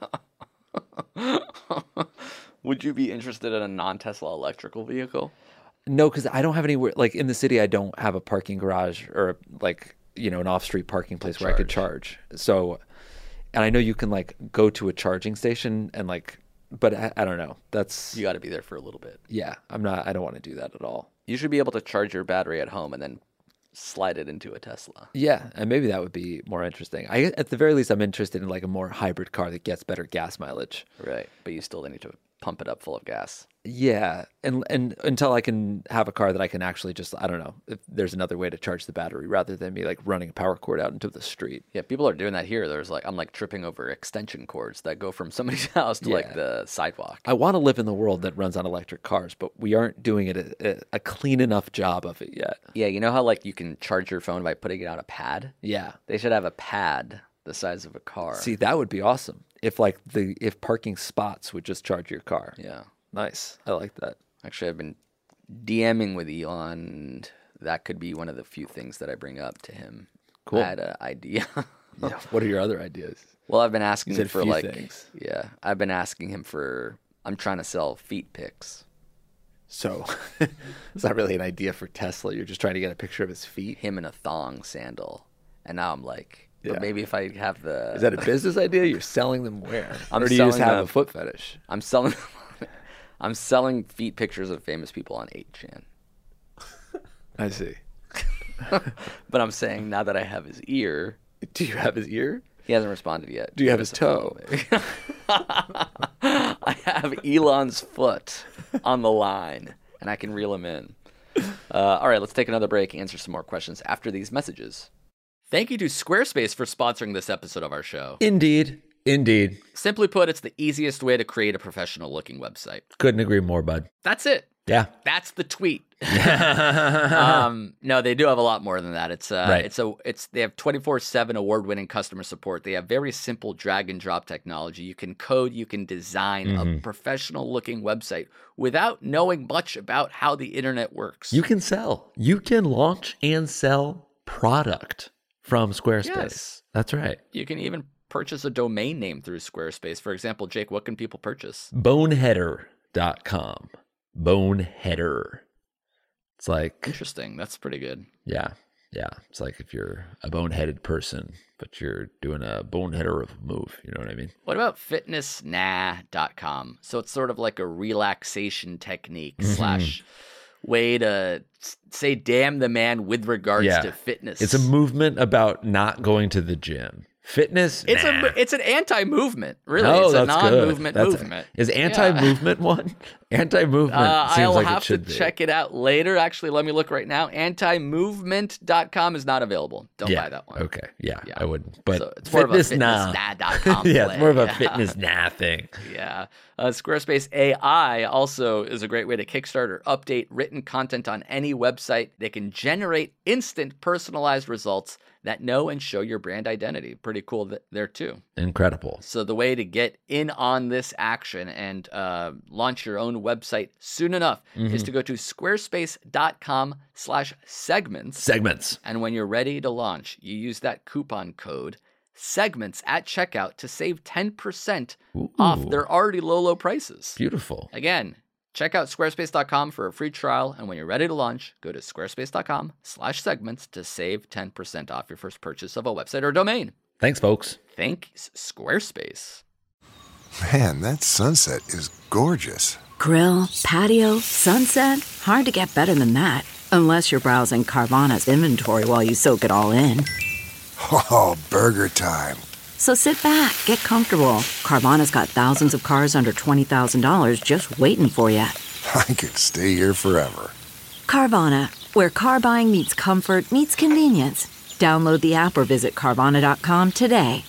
off. Would you be interested in a non-Tesla electrical vehicle? No, because I don't have anywhere, like in the city, I don't have a parking garage or like, an off-street parking place where I could charge. So, and I know you can like go to a charging station and like, but I don't know. You got to be there for a little bit. Yeah, I don't want to do that at all. You should be able to charge your battery at home and then slide it into a Tesla. Yeah, and maybe that would be more interesting. At the very least, I'm interested in like a more hybrid car that gets better gas mileage. Right, but you still need to pump it up full of gas. Yeah, and until I can have a car that I can actually just, I don't know, if there's another way to charge the battery rather than me like running a power cord out into the street. Yeah, people are doing that here. I'm like tripping over extension cords that go from somebody's house to like the sidewalk. I want to live in the world that runs on electric cars, but we aren't doing it a clean enough job of it yet. Yeah, you know how like you can charge your phone by putting it on a pad? Yeah. They should have a pad the size of a car. See, that would be awesome. If parking spots would just charge your car. Yeah. Nice. I like that. Actually, I've been DMing with Elon, and that could be one of the few things that I bring up to him. Cool. I had an idea. Yeah. What are your other ideas? Well, I've been asking him for like things. Yeah, I've been asking him for. I'm trying to sell feet pics. So it's not really an idea for Tesla. You're just trying to get a picture of his feet. Him in a thong sandal, and now I'm like, but maybe if I have the. Is that a business idea? You're selling them where? Or do you just have a foot fetish? I'm selling. I'm selling feet pictures of famous people on 8chan. I see. But I'm saying now that I have his ear. Do you have his ear? He hasn't responded yet. Do you have his toe? I have Elon's foot on the line, and I can reel him in. All right, let's take another break, answer some more questions after these messages. Thank you to Squarespace for sponsoring this episode of our show. Indeed. Simply put, it's the easiest way to create a professional-looking website. Couldn't agree more, bud. That's it. Yeah. That's the tweet. No, they do have a lot more than that. It's right. They have 24/7 award-winning customer support. They have very simple drag and drop technology. You can code, you can design a professional-looking website without knowing much about how the internet works. You can sell. You can launch and sell product from Squarespace. Yes. That's right. You can even purchase a domain name through Squarespace. For example, Jake, what can people purchase? Boneheader.com. Boneheader. It's like... Interesting. That's pretty good. Yeah. It's like if you're a boneheaded person, but you're doing a boneheader of a move. You know what I mean? What about fitnessnah.com? So it's sort of like a relaxation technique slash way to say damn the man with regards to fitness. It's a movement about not going to the gym. Fitness? It's an anti-movement, really. Oh, it's a that's non-movement good. movement. Is anti-movement one? Anti-movement seems I'll like have it should to be. check it out later. Actually, let me look right now. Antimovement.com is not available. Don't buy that one. Okay. Yeah, I wouldn't. But So it's more of a fitness fitnessnah.com yeah, play. it's more of a fitness nah thing. Yeah. Squarespace AI also is a great way to kickstart or update written content on any website. They can generate instant personalized results that know and show your brand identity. Pretty cool there too. Incredible. So the way to get in on this action and launch your own website soon enough is to go to squarespace.com/segments. Segments. And when you're ready to launch, you use that coupon code segments at checkout to save 10% off their already low prices. Beautiful. Again, check out squarespace.com for a free trial. And when you're ready to launch, go to squarespace.com/segments to save 10% off your first purchase of a website or domain. Thanks, folks. Thanks, Squarespace. Man, that sunset is gorgeous. Grill, patio, sunset. Hard to get better than that. Unless you're browsing Carvana's inventory while you soak it all in. Oh, burger time. So sit back, get comfortable. Carvana's got thousands of cars under $20,000 just waiting for you. I could stay here forever. Carvana, where car buying meets comfort meets convenience. Download the app or visit Carvana.com today.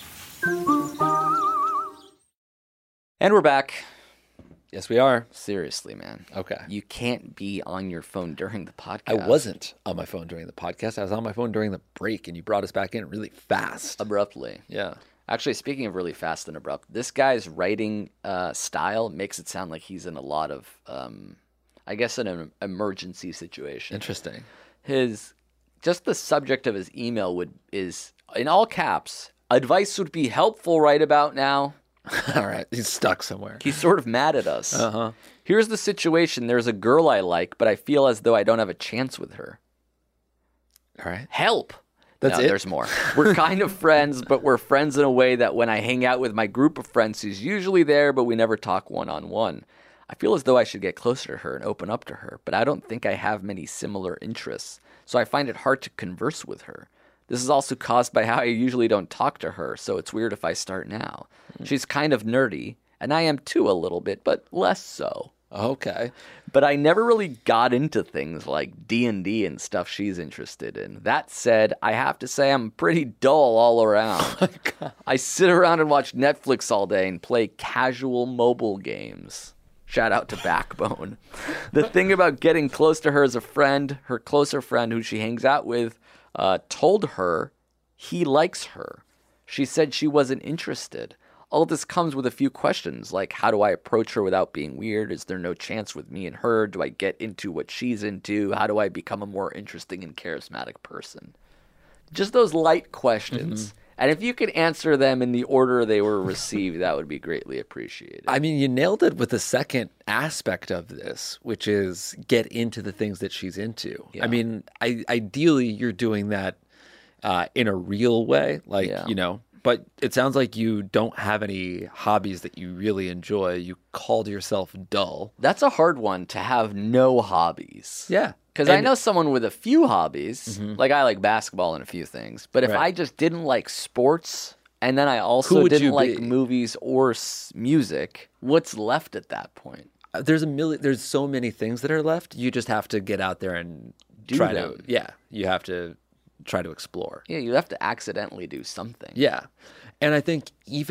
And we're back. Yes, we are. Seriously, man. Okay. You can't be on your phone during the podcast. I wasn't on my phone during the podcast. I was on my phone during the break, and you brought us back in really fast. Abruptly. Yeah. Actually, speaking of really fast and abrupt, this guy's writing style makes it sound like he's in a lot of, I guess, an emergency situation. Interesting. Just the subject of his email is, in all caps, advice would be helpful right about now. All right. He's stuck somewhere. He's sort of mad at us. Uh-huh. Here's the situation. There's a girl I like, but I feel as though I don't have a chance with her. All right. Help. That's no, it? There's more. We're kind of friends, but we're friends in a way that when I hang out with my group of friends, she's usually there, but we never talk one-on-one. I feel as though I should get closer to her and open up to her, but I don't think I have many similar interests, so I find it hard to converse with her. This is also caused by how I usually don't talk to her, so it's weird if I start now. She's kind of nerdy, and I am too a little bit, but less so. Okay. But I never really got into things like D&D and stuff she's interested in. That said, I have to say I'm pretty dull all around. Oh my God. I sit around and watch Netflix all day and play casual mobile games. Shout out to Backbone. The thing about getting close to her as a friend, her closer friend who she hangs out with, told her he likes her. She said she wasn't interested. All of this comes with a few questions, like how do I approach her without being weird? Is there no chance with me and her? Do I get into what she's into? How do I become a more interesting and charismatic person? Just those light questions. Mm-hmm. And if you could answer them in the order they were received, that would be greatly appreciated. I mean, you nailed it with the second aspect of this, which is get into the things that she's into. Yeah. I mean, ideally, you're doing that in a real way, like, you know. But it sounds like you don't have any hobbies that you really enjoy. You called yourself dull. That's a hard one, to have no hobbies. Yeah. Because I know someone with a few hobbies. Mm-hmm. Like I like basketball and a few things. But if I just didn't like sports, and then I also didn't like movies or music, what's left at that point? There's so many things that are left. You just have to get out there and try to. Yeah. You have to try to explore. Yeah, you have to accidentally do something. Yeah. And I think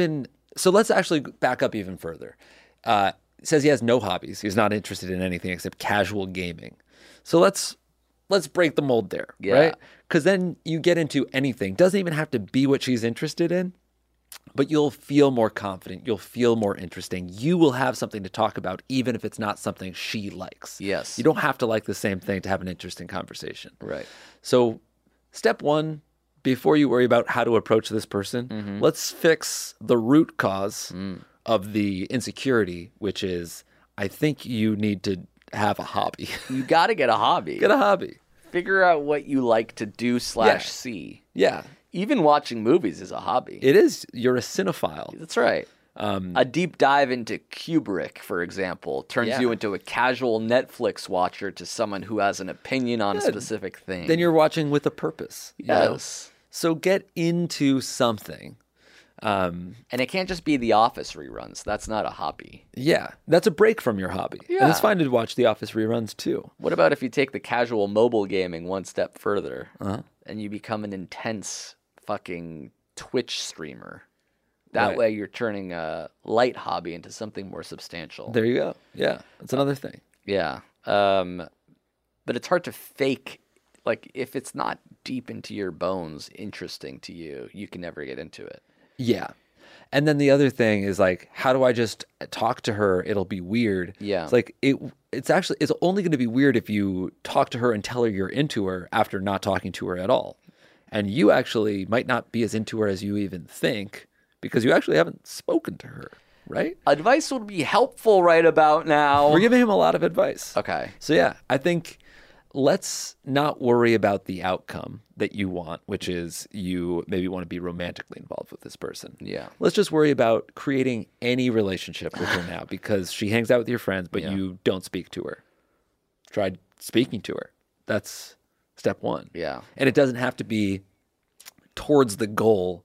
so let's actually back up even further. It says he has no hobbies. He's not interested in anything except casual gaming. So let's break the mold there, right? Because then you get into anything. Doesn't even have to be what she's interested in, but you'll feel more confident. You'll feel more interesting. You will have something to talk about, even if it's not something she likes. Yes. You don't have to like the same thing to have an interesting conversation. Right. So step one, before you worry about how to approach this person, let's fix the root cause of the insecurity, which is, I think you need to have a hobby. You got to get a hobby. Get a hobby. Figure out what you like to do /see. Yeah. Even watching movies is a hobby. It is. You're a cinephile. That's right. A deep dive into Kubrick, for example, turns you into a casual Netflix watcher to someone who has an opinion on a specific thing. Then you're watching with a purpose. Yes. You know? So get into something. And it can't just be The Office reruns. That's not a hobby. Yeah. That's a break from your hobby. Yeah. And it's fine to watch The Office reruns too. What about if you take the casual mobile gaming one step further and you become an intense fucking Twitch streamer? That way you're turning a light hobby into something more substantial. There you go. Yeah. That's another thing. Yeah. But it's hard to fake. Like, if it's not deep into your bones interesting to you, you can never get into it. Yeah. And then the other thing is, like, how do I just talk to her? It'll be weird. Yeah. It's like, it's only going to be weird if you talk to her and tell her you're into her after not talking to her at all. And you actually might not be as into her as you even think, because you actually haven't spoken to her, right? Advice would be helpful right about now. We're giving him a lot of advice. Okay. So yeah, I think let's not worry about the outcome that you want, which is you maybe want to be romantically involved with this person. Yeah. Let's just worry about creating any relationship with her now, because she hangs out with your friends, but you don't speak to her. Try speaking to her. That's step one. Yeah. And it doesn't have to be towards the goal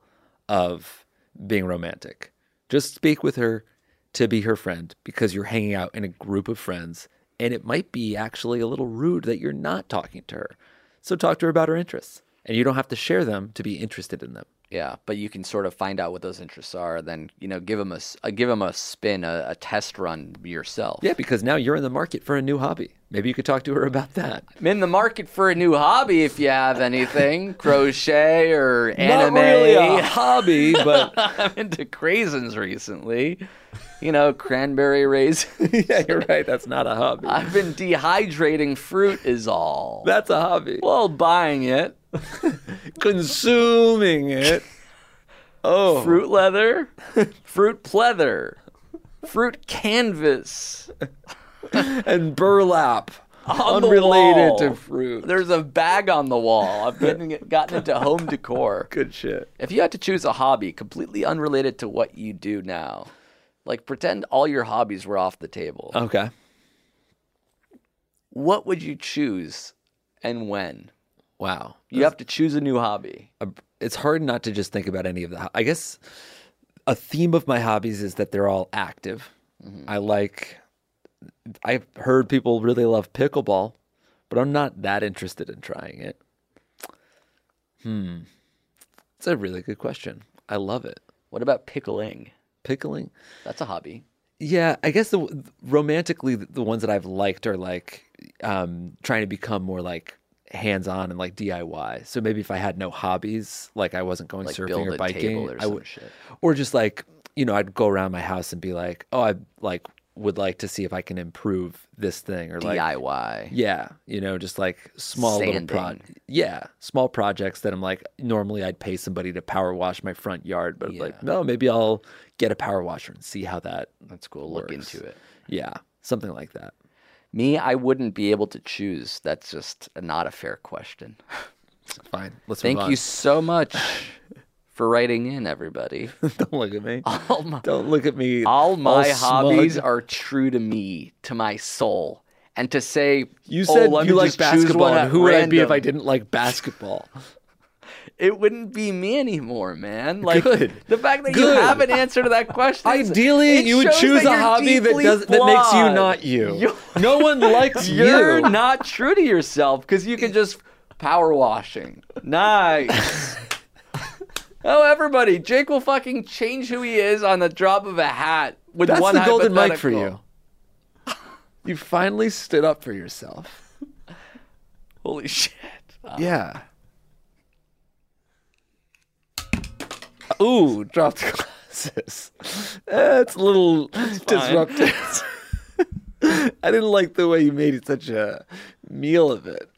of being romantic. Just speak with her to be her friend, because you're hanging out in a group of friends And it might be actually a little rude that you're not talking to her. So talk to her about her interests. And you don't have to share them to be interested in them. Yeah, but you can sort of find out what those interests are, then give them a spin, a test run yourself. Yeah, because now you're in the market for a new hobby. Maybe you could talk to her about that. I'm in the market for a new hobby if you have anything, crochet or anime. Not really a hobby, but I'm into craisins recently. Cranberry raisins. Yeah, you're right. That's not a hobby. I've been dehydrating fruit is all. That's a hobby. Well, buying it. Consuming it. Oh. Fruit leather. Fruit pleather. Fruit canvas. And burlap. On unrelated the to fruit. There's a bag on the wall. I've gotten into home decor. Good shit. If you had to choose a hobby completely unrelated to what you do now, like pretend all your hobbies were off the table. Okay. What would you choose and when? Wow. You have to choose a new hobby. It's hard not to just think about any of the... I guess a theme of my hobbies is that they're all active. Mm-hmm. I've heard people really love pickleball, but I'm not that interested in trying it. It's a really good question. I love it. What about pickling? Pickling? That's a hobby. Yeah, I guess romantically, the ones that I've liked are trying to become more hands-on and DIY. So maybe if I had no hobbies, I wasn't going surfing or biking, or some shit. Or just I'd go around my house and be like, oh, I would like to see if I can improve this thing or DIY. Yeah, just small Sanding. Small projects that I'm normally I'd pay somebody to power wash my front yard, but no, maybe I'll get a power washer and see how that's cool. Works. Look into it. Yeah, something like that. Me, I wouldn't be able to choose. That's just not a fair question. Fine. Let's Thank move on. you so much for writing in, everybody. Don't look at me. Don't look at me. All my hobbies smug. are true to me, to my soul. And to say, you said let you me like just choose basketball, one and at who would I be if random. I didn't like basketball? It wouldn't be me anymore, man. Good. The fact that you Good. have an answer to that question. Ideally, it you would shows choose that a you're hobby that deeply makes you flawed. not you. No one likes You're you. not true to yourself because you can just power washing. Nice. Oh, everybody, Jake will fucking change who he is on the drop of a hat with That's one the golden mic for hypothetical. you. You finally stood up for yourself. Holy shit. Yeah. Ooh, dropped glasses. It's a little disruptive. I didn't like the way you made such a meal of it.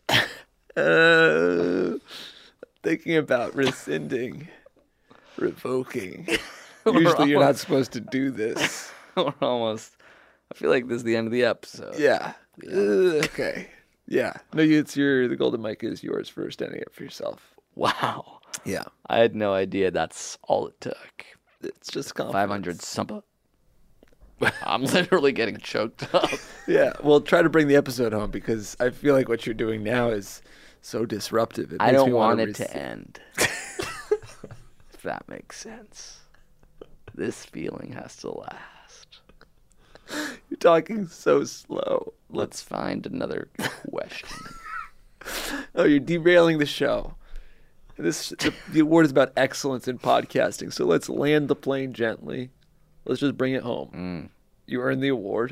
Thinking about rescinding, revoking. Usually you're not supposed to do this. We're almost. I feel like this is the end of the episode. Yeah. Okay. Yeah. No, the golden mic is yours for standing up for yourself. Wow. Yeah. I had no idea that's all it took. It's just 500 something. I'm literally getting choked up. Yeah. Well, try to bring the episode home because I feel like what you're doing now is so disruptive. I don't want it to end. If that makes sense. This feeling has to last. You're talking so slow. Let's find another question. Oh, you're derailing the show. The award is about excellence in podcasting, so let's land the plane gently. Let's just bring it home. You earned the award.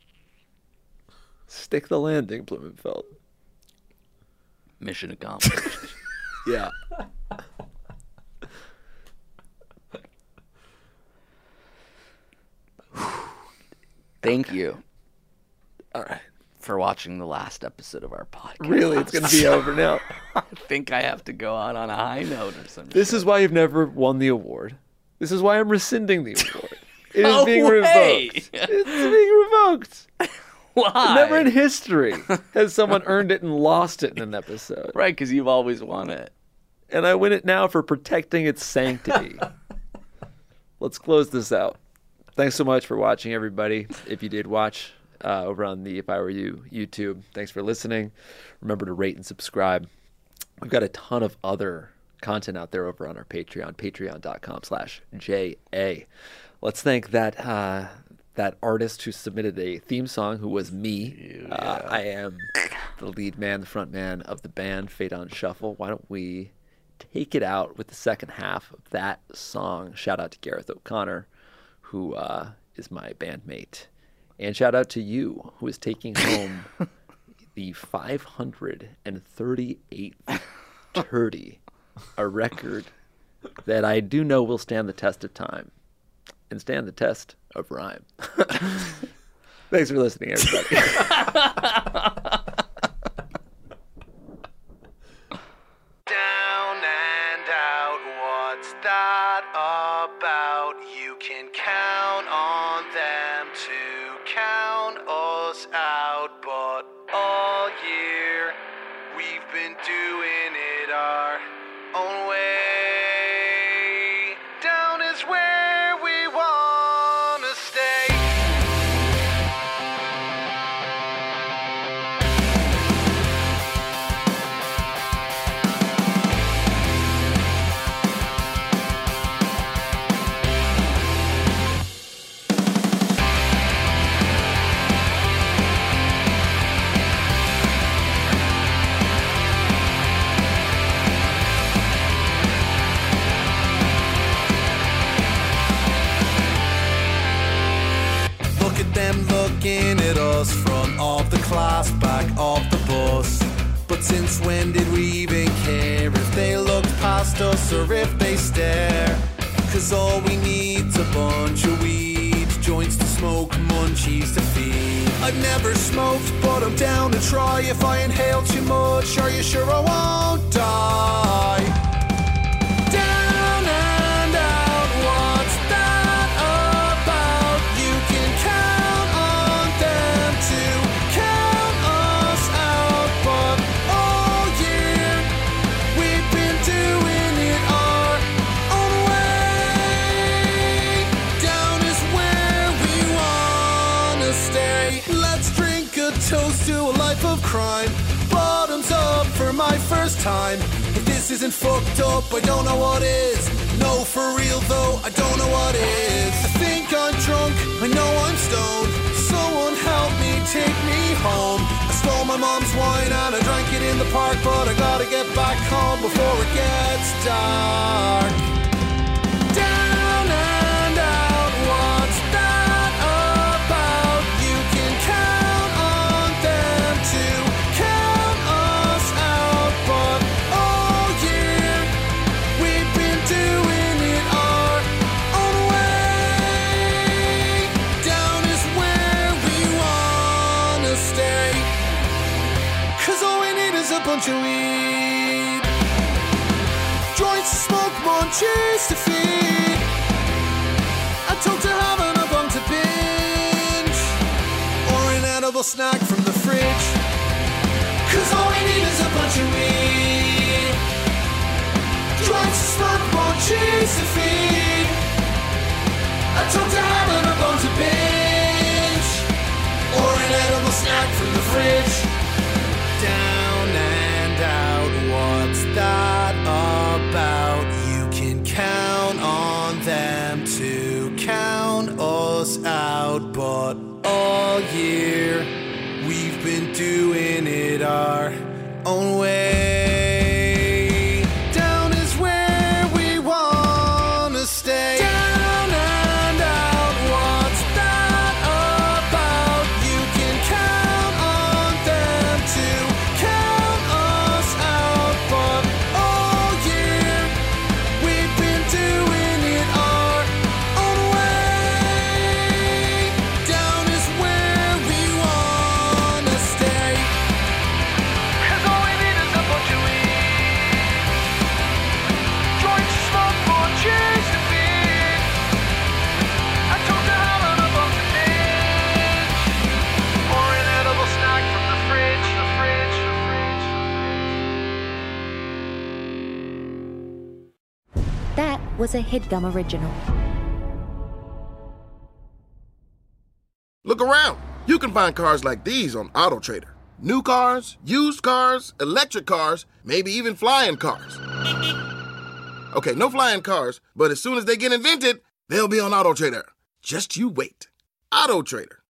Stick the landing, Blumenfeld. Mission accomplished. Yeah. Thank you. All right. For watching the last episode of our podcast. Really? It's going to be over now? I think I have to go out on a high note or something. This is why you've never won the award. This is why I'm rescinding the award. It is No being way! revoked. It's being revoked. Why? Never in history has someone earned it and lost it in an episode. Right, because you've always won it. And I win it now for protecting its sanctity. Let's close this out. Thanks so much for watching, everybody. If you did watch over on the If I Were You YouTube, thanks for listening. Remember to rate and subscribe. We've got a ton of other content out there over on our Patreon, patreon.com/JA. Let's thank that that artist who submitted a theme song, who was me. I am the lead man, the front man of the band, Fade on Shuffle. Why don't we take it out with the second half of that song? Shout out to Gareth O'Connor, who is my bandmate. And shout out to you, who is taking home the 538th Turdy, a record that I do know will stand the test of time and stand the test of rhyme. Thanks for listening, everybody. Down and out, what's that about? You can count on them to count us out, but all year we've been doing it our own way. Down is where we wanna stay. Look at them looking at us front of the class, back of the bus. But since when did we even care if they looked past us or if they stare? Cause all we need's a bunch of weed, joints to smoke, munchies to feed. I've never smoked, but I'm down to try. If I inhale too much, are you sure I won't die? Down and out, what's that about? You can count on them to count us out, but all year we've been doing it our own way. Down is where we wanna stay. Let's drink a toast to a life of crime. Bottoms up for my first time. If this isn't fucked up, I don't know what is. No, for real though, I don't know what is. I think I'm drunk, I know I'm stoned. Someone help me, take me home. I stole my mom's wine and I drank it in the park, but I gotta get back home before it gets dark. Down and out, what's that about? You can count on them to count us out, but all year we've been doing it our own way. Down is where we wanna stay. Cause all we need is a bunch of weed, joints to smoke, munchies to feed. I told to having a bun to binge, or an edible snack from the fridge. Cause all we need is a bunch of weed, joints to smoke, munchies to feed. I told to having a bun to binge, or an edible snack from the fridge. Down and out, what's that about? You can count on them to count us out, but all year we've been doing it our own way. Down is where we wanna stay. Down and out, what's that about? You can count on them to count us out, but all year we've been doing it our own way. Down is where we wanna stay. Cause all we need is a bunch of weed, joints to smoke, munchies to feed. I told to having a bun to binge, or an edible snack from the fridge. That was a HeadGum original. Look around. You can find cars like these on AutoTrader. New cars, used cars, electric cars, maybe even flying cars. Okay, no flying cars, but as soon as they get invented, they'll be on AutoTrader. Just you wait. AutoTrader.